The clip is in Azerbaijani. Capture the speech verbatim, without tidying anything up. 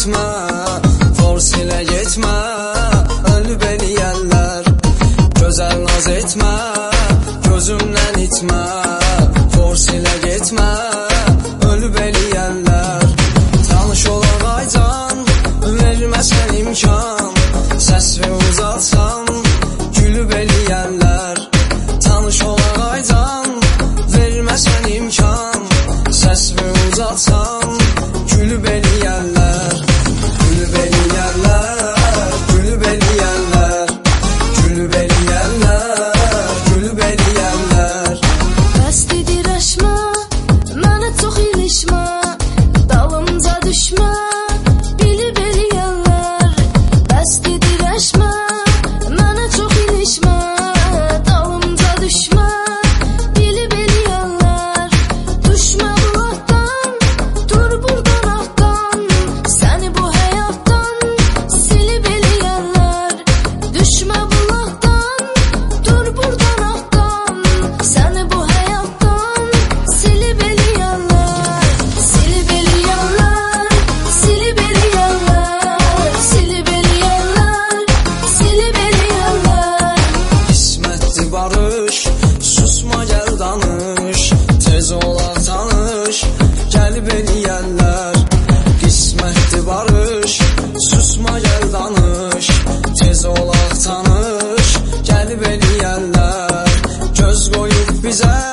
etmə, force ilə getmə, ölüb eləyərlər. Gözəl naz etmə, gözümdən itmə, force ilə getmə, ölüb eləyərlər. Tanış olaq aycan, verməsən imkan, səsini uzatsan, gülüb eləyərlər. Tanış olaq aycan, verməsən imkan, səsini uzatsan, gülüb eləyərlər. Gülüb eləyərlər, gülüb eləyərlər, gülüb eləyərlər, gülüb eləyərlər. Bəsdir dirəşmə, mənə çox ilişmə, dalımca düşmə, bilib eləyərlər. Bəsdir dirəşmə, mənə çox ilişmə, dalımca düşmə, bilib eləyərlər. Düşmə bulaqdan, dur burdan altdan, səni bu həyatdan silib eləyərlər. Düşmə bulaqdan, dur burdan altdan, səni bu həyatdan silib eləyərlər. Silib eləyərlər, silib eləyərlər, silib eləyərlər, silib eləyərlər. Qismətdir barış, susma gəl danış, tez olaq tanış, gəlib eləyərlər. Qismətdir barış, susma gəl danış, tez olaq tanış, gəlib eləyərlər. Göz qoyub bizə